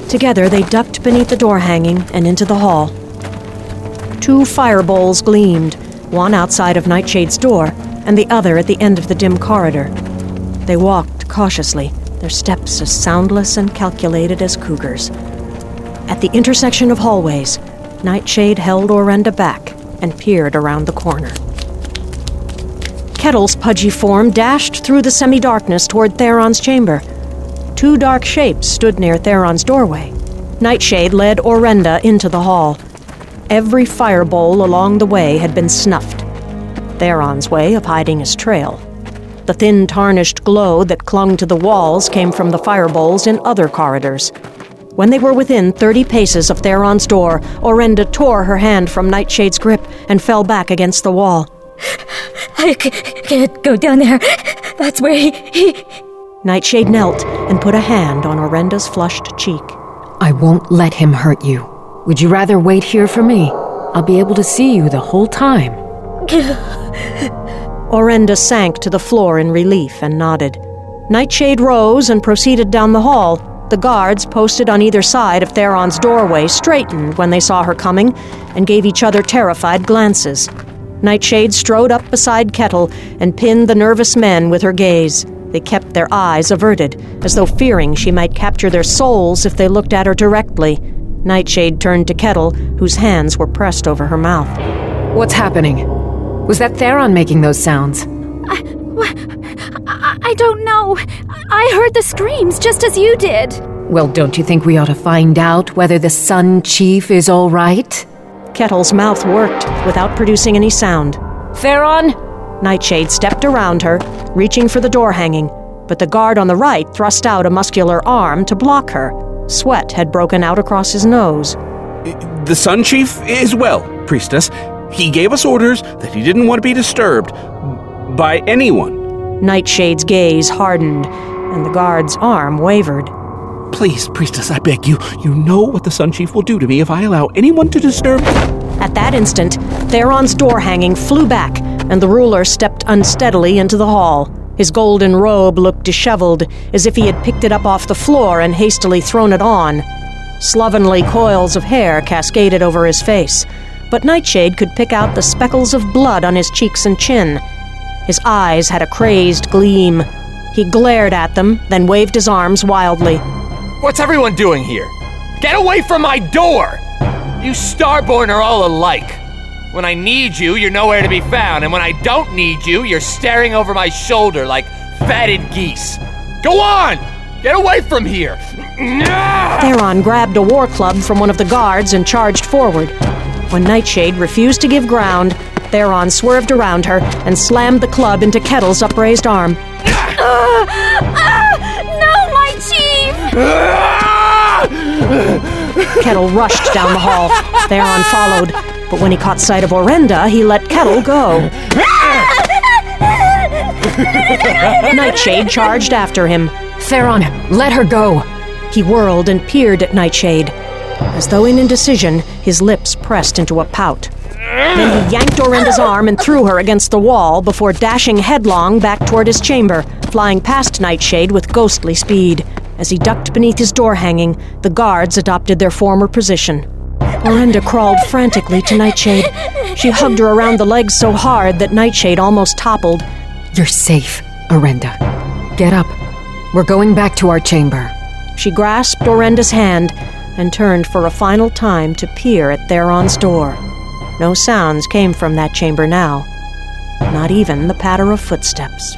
Together, they ducked beneath the door hanging and into the hall. 2 fire bowls gleamed, one outside of Nightshade's door and the other at the end of the dim corridor. They walked cautiously, their steps as soundless and calculated as cougars. At the intersection of hallways, Nightshade held Orenda back and peered around the corner. Kettle's pudgy form dashed through the semi-darkness toward Theron's chamber. 2 dark shapes stood near Theron's doorway. Nightshade led Orenda into the hall. Every fire bowl along the way had been snuffed. Theron's way of hiding his trail. The thin, tarnished glow that clung to the walls came from the fire bowls in other corridors. When they were within 30 paces of Theron's door, Orenda tore her hand from Nightshade's grip and fell back against the wall. I can't go down there. That's where he... Nightshade knelt and put a hand on Orenda's flushed cheek. I won't let him hurt you. Would you rather wait here for me? I'll be able to see you the whole time. Orenda sank to the floor in relief and nodded. Nightshade rose and proceeded down the hall. The guards posted on either side of Theron's doorway straightened when they saw her coming and gave each other terrified glances. Nightshade strode up beside Kettle and pinned the nervous men with her gaze. They kept their eyes averted, as though fearing she might capture their souls if they looked at her directly. Nightshade turned to Kettle, whose hands were pressed over her mouth. What's happening? Was that Theron making those sounds? I don't know. I heard the screams just as you did. Well, don't you think we ought to find out whether the Sun Chief is all right? Kettle's mouth worked without producing any sound. Theron? Nightshade stepped around her, reaching for the door hanging, but the guard on the right thrust out a muscular arm to block her. Sweat had broken out across his nose. The Sun Chief is well, Priestess. He gave us orders that he didn't want to be disturbed by anyone. Nightshade's gaze hardened, and the guard's arm wavered. Please, Priestess, I beg you. You know what the Sun Chief will do to me if I allow anyone to disturb... At that instant, Theron's door hanging flew back, and the ruler stepped unsteadily into the hall. His golden robe looked disheveled, as if he had picked it up off the floor and hastily thrown it on. Slovenly coils of hair cascaded over his face, but Nightshade could pick out the speckles of blood on his cheeks and chin. His eyes had a crazed gleam. He glared at them, then waved his arms wildly. What's everyone doing here? Get away from my door! You Starborn are all alike. When I need you, you're nowhere to be found, and when I don't need you, you're staring over my shoulder like fatted geese. Go on! Get away from here! Theron grabbed a war club from one of the guards and charged forward. When Nightshade refused to give ground, Theron swerved around her and slammed the club into Kettle's upraised arm. No, my chief! Kettle rushed down the hall. Theron followed, but when he caught sight of Orenda, he let Kettle go. Nightshade charged after him. Theron, let her go! He whirled and peered at Nightshade. As though in indecision, his lips pressed into a pout. Then he yanked Orenda's arm and threw her against the wall before dashing headlong back toward his chamber, flying past Nightshade with ghostly speed. As he ducked beneath his door hanging, the guards adopted their former position. Orenda crawled frantically to Nightshade. She hugged her around the legs so hard that Nightshade almost toppled. You're safe, Orenda. Get up. We're going back to our chamber. She grasped Orenda's hand and turned for a final time to peer at Theron's door. No sounds came from that chamber now. Not even the patter of footsteps.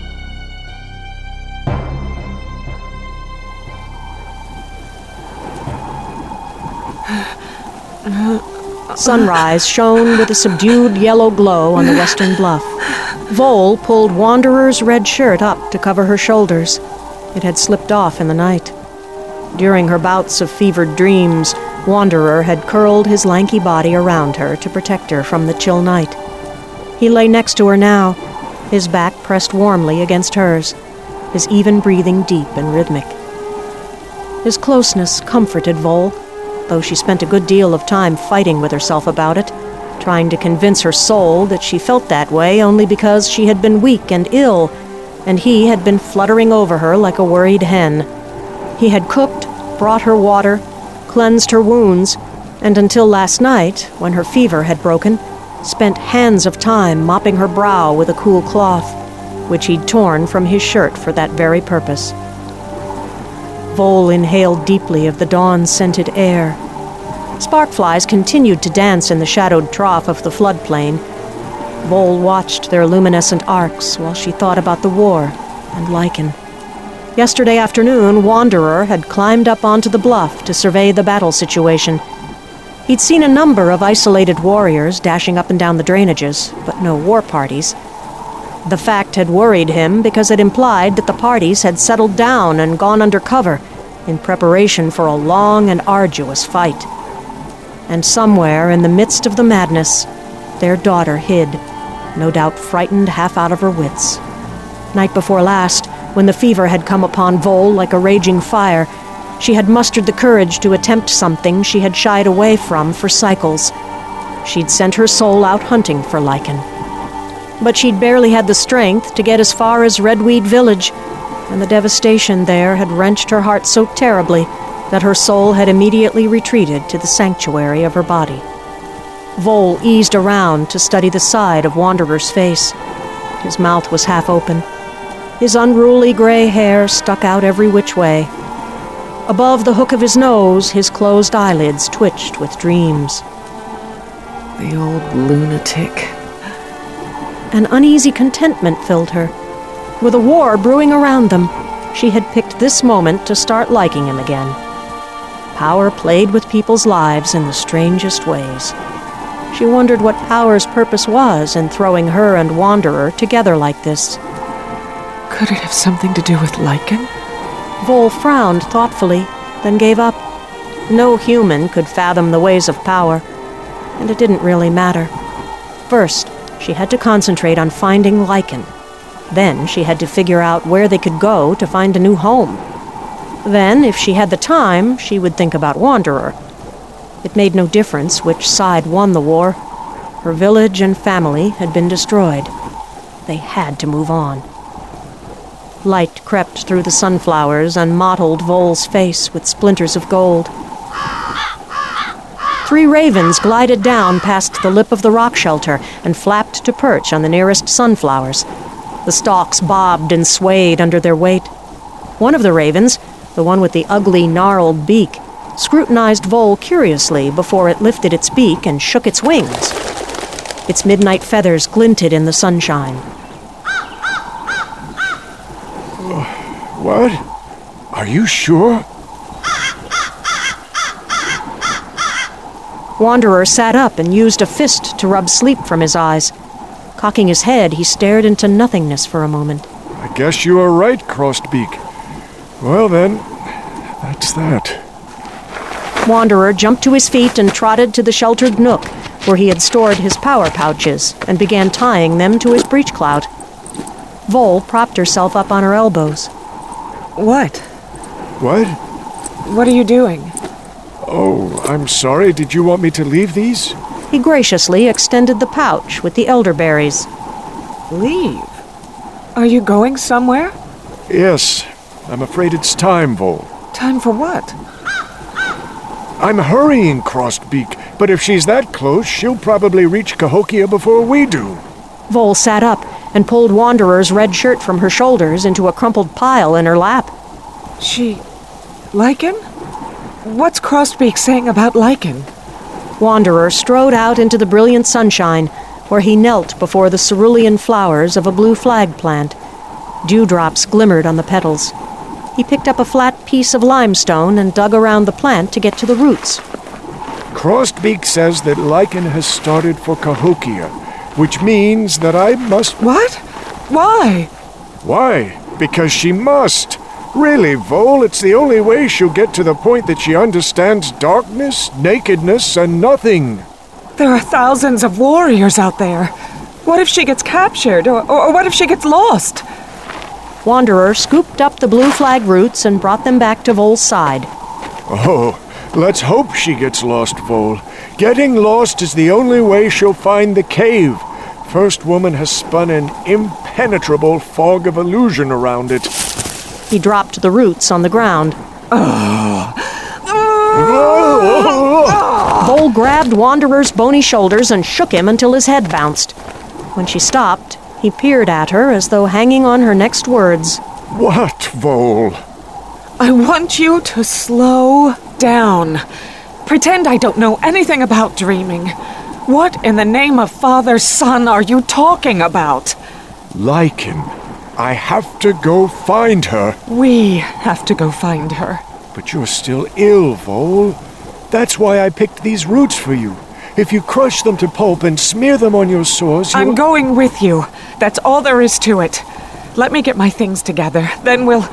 Sunrise shone with a subdued yellow glow on the western bluff. Vole pulled Wanderer's red shirt up to cover her shoulders. It had slipped off in the night. During her bouts of fevered dreams, Wanderer had curled his lanky body around her to protect her from the chill night. He lay next to her now, his back pressed warmly against hers, his even breathing deep and rhythmic. His closeness comforted Vole, though she spent a good deal of time fighting with herself about it, trying to convince her soul that she felt that way only because she had been weak and ill, and he had been fluttering over her like a worried hen. He had cooked, brought her water, cleansed her wounds, and until last night, when her fever had broken, spent hands of time mopping her brow with a cool cloth, which he'd torn from his shirt for that very purpose. Vol inhaled deeply of the dawn-scented air. Sparkflies continued to dance in the shadowed trough of the floodplain. Vol watched their luminescent arcs while she thought about the war and Lycan. Yesterday afternoon, Wanderer had climbed up onto the bluff to survey the battle situation. He'd seen a number of isolated warriors dashing up and down the drainages, but no war parties. The fact had worried him because it implied that the parties had settled down and gone under cover in preparation for a long and arduous fight. And somewhere in the midst of the madness, their daughter hid, no doubt frightened half out of her wits. Night before last, when the fever had come upon Vol like a raging fire, she had mustered the courage to attempt something she had shied away from for cycles. She'd sent her soul out hunting for Lycan. But she'd barely had the strength to get as far as Redweed Village, and the devastation there had wrenched her heart so terribly that her soul had immediately retreated to the sanctuary of her body. Vol eased around to study the side of Wanderer's face. His mouth was half open. His unruly gray hair stuck out every which way. Above the hook of his nose, his closed eyelids twitched with dreams. The old lunatic. An uneasy contentment filled her. With a war brewing around them, she had picked this moment to start liking him again. Power played with people's lives in the strangest ways. She wondered what Power's purpose was in throwing her and Wanderer together like this. Could it have something to do with Lycan? Vol frowned thoughtfully, then gave up. No human could fathom the ways of Power, and it didn't really matter. First, she had to concentrate on finding Lycan. Then she had to figure out where they could go to find a new home. Then, if she had the time, she would think about Wanderer. It made no difference which side won the war. Her village and family had been destroyed. They had to move on. Light crept through the sunflowers and mottled Vol's face with splinters of gold. 3 ravens glided down past the lip of the rock shelter and flapped to perch on the nearest sunflowers. The stalks bobbed and swayed under their weight. One of the ravens, the one with the ugly, gnarled beak, scrutinized Vol curiously before it lifted its beak and shook its wings. Its midnight feathers glinted in the sunshine. What? Are you sure? Wanderer sat up and used a fist to rub sleep from his eyes. Cocking his head, he stared into nothingness for a moment. I guess you are right, Crostbeak. Well then, that's that. Wanderer jumped to his feet and trotted to the sheltered nook where he had stored his power pouches and began tying them to his breechclout. Vol propped herself up on her elbows. What? What? What are you doing? Oh, I'm sorry. Did you want me to leave these? He graciously extended the pouch with the elderberries. Leave? Are you going somewhere? Yes. I'm afraid it's time, Vol. Time for what? I'm hurrying, Crostbeak, but if she's that close, she'll probably reach Cahokia before we do. Vol sat up and pulled Wanderer's red shirt from her shoulders into a crumpled pile in her lap. Lycan? What's Crostbeak saying about Lycan? Wanderer strode out into the brilliant sunshine, where he knelt before the cerulean flowers of a blue flag plant. Dewdrops glimmered on the petals. He picked up a flat piece of limestone and dug around the plant to get to the roots. Crostbeak says that Lycan has started for Cahokia, which means that I must... What? Why? Why? Because she must. Really, Vol, it's the only way she'll get to the point that she understands darkness, nakedness, and nothing. There are thousands of warriors out there. What if she gets captured? Or what if she gets lost? Wanderer scooped up the blue flag roots and brought them back to Vol's side. Oh, let's hope she gets lost, Vol. Getting lost is the only way she'll find the cave. First Woman has spun an impenetrable fog of illusion around it. He dropped the roots on the ground. Oh, Vole grabbed Wanderer's bony shoulders and shook him until his head bounced. When she stopped, he peered at her as though hanging on her next words. What, Vole? I want you to slow down. Pretend I don't know anything about dreaming. What in the name of Father, Son are you talking about? Lycan, I have to go find her. We have to go find her. But you're still ill, Vole. That's why I picked these roots for you. If you crush them to pulp and smear them on your sores, I'm going with you. That's all there is to it. Let me get my things together, then we'll...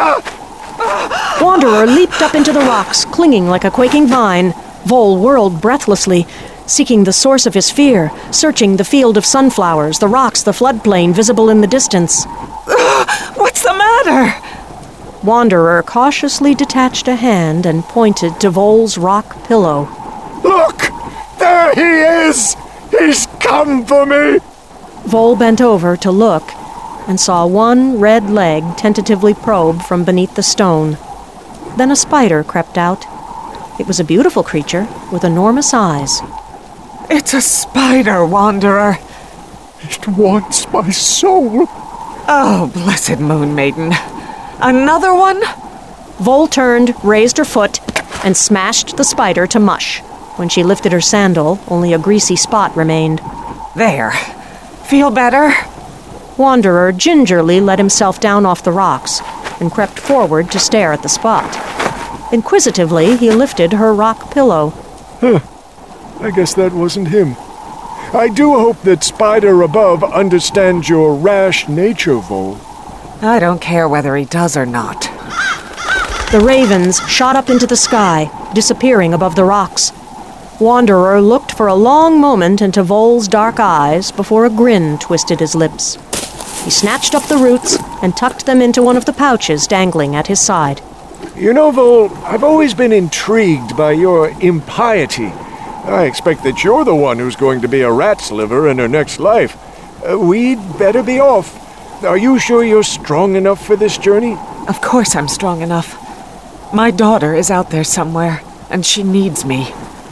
Wanderer leaped up into the rocks, clinging like a quaking vine. Vole whirled breathlessly, seeking the source of his fear, searching the field of sunflowers, the rocks, the floodplain visible in the distance. What's the matter? Wanderer cautiously detached a hand and pointed to Vole's rock pillow. Look! There he is! He's come for me! Vole bent over to look and saw one red leg tentatively probe from beneath the stone. Then a spider crept out. It was a beautiful creature with enormous eyes. It's a spider, Wanderer. It wants my soul. Oh, blessed Moon Maiden. Another one? Vole turned, raised her foot, and smashed the spider to mush. When she lifted her sandal, only a greasy spot remained. There. Feel better? Wanderer gingerly let himself down off the rocks and crept forward to stare at the spot. Inquisitively, he lifted her rock pillow. Huh. I guess that wasn't him. I do hope that Spider above understands your rash nature, Vole. I don't care whether he does or not. The ravens shot up into the sky, disappearing above the rocks. Wanderer looked for a long moment into Vole's dark eyes before a grin twisted his lips. He snatched up the roots and tucked them into one of the pouches dangling at his side. You know, Vole, I've always been intrigued by your impiety. I expect that you're the one who's going to be a rat's liver in her next life. We'd better be off. Are you sure you're strong enough for this journey? Of course I'm strong enough. My daughter is out there somewhere, and she needs me.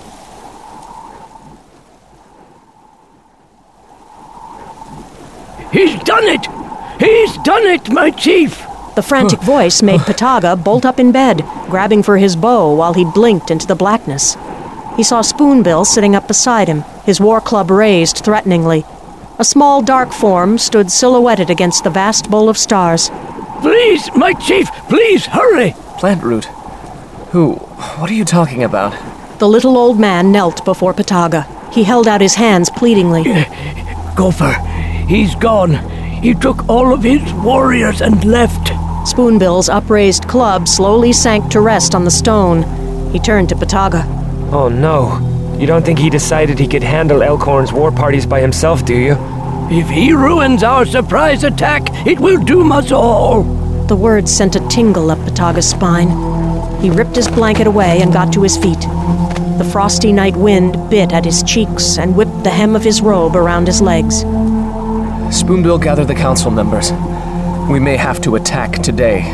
He's done it! He's done it, my chief! The frantic voice made Pataga bolt up in bed, grabbing for his bow while he blinked into the blackness. He saw Spoonbill sitting up beside him, his war club raised threateningly. A small dark form stood silhouetted against the vast bowl of stars. Please, my chief, please, hurry! Plantroot? Who? What are you talking about? The little old man knelt before Pataga. He held out his hands pleadingly. Gopher, he's gone. He took all of his warriors and left. Spoonbill's upraised club slowly sank to rest on the stone. He turned to Pataga. Oh no. You don't think he decided he could handle Elkhorn's war parties by himself, do you? If he ruins our surprise attack, it will doom us all. The words sent a tingle up Pataga's spine. He ripped his blanket away and got to his feet. The frosty night wind bit at his cheeks and whipped the hem of his robe around his legs. Spoonbill, gather the council members. We may have to attack today.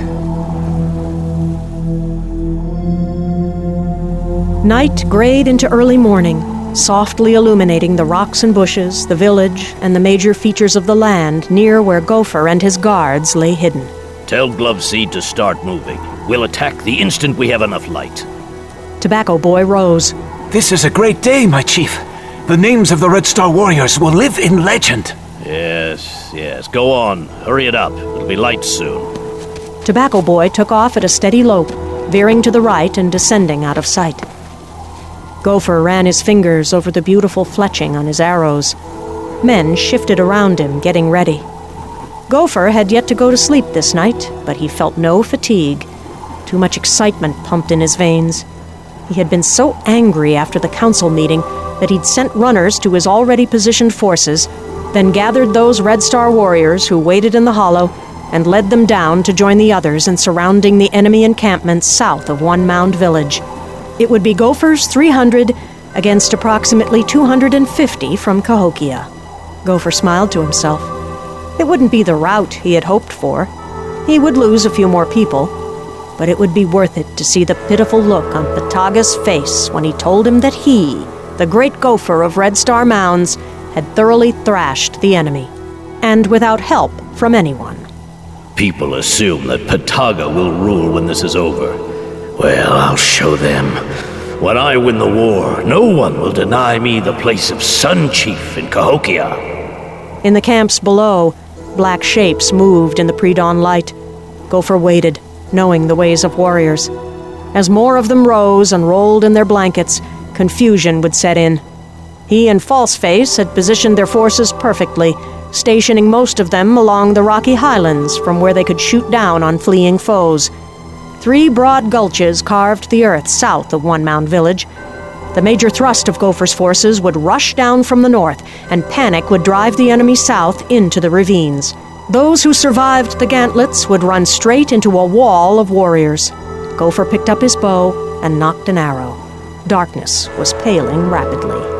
Night grayed into early morning, softly illuminating the rocks and bushes, the village, and the major features of the land near where Gopher and his guards lay hidden. Tell Gloveseed to start moving. We'll attack the instant we have enough light. Tobacco Boy rose. This is a great day, my chief. The names of the Red Star warriors will live in legend. Yes. Go on. Hurry it up. It'll be light soon. Tobacco Boy took off at a steady lope, veering to the right and descending out of sight. Gopher ran his fingers over the beautiful fletching on his arrows. Men shifted around him, getting ready. Gopher had yet to go to sleep this night, but he felt no fatigue. Too much excitement pumped in his veins. He had been so angry after the council meeting that he'd sent runners to his already positioned forces, then gathered those Red Star warriors who waited in the hollow and led them down to join the others in surrounding the enemy encampment south of One Mound Village. It would be Gopher's 300 against approximately 250 from Cahokia. Gopher smiled to himself. It wouldn't be the rout he had hoped for. He would lose a few more people, but it would be worth it to see the pitiful look on Pataga's face when he told him that he, the great gopher of Red Star Mounds, had thoroughly thrashed the enemy, and without help from anyone. People assume that Pataga will rule when this is over. Well, I'll show them. When I win the war, no one will deny me the place of Sun Chief in Cahokia. In the camps below, black shapes moved in the pre-dawn light. Gopher waited, knowing the ways of warriors. As more of them rose and rolled in their blankets, confusion would set in. He and Falseface had positioned their forces perfectly, stationing most of them along the rocky highlands from where they could shoot down on fleeing foes. 3 broad gulches carved the earth south of One Mound Village. The major thrust of Gopher's forces would rush down from the north, and panic would drive the enemy south into the ravines. Those who survived the gantlets would run straight into a wall of warriors. Gopher picked up his bow and nocked an arrow. Darkness was paling rapidly.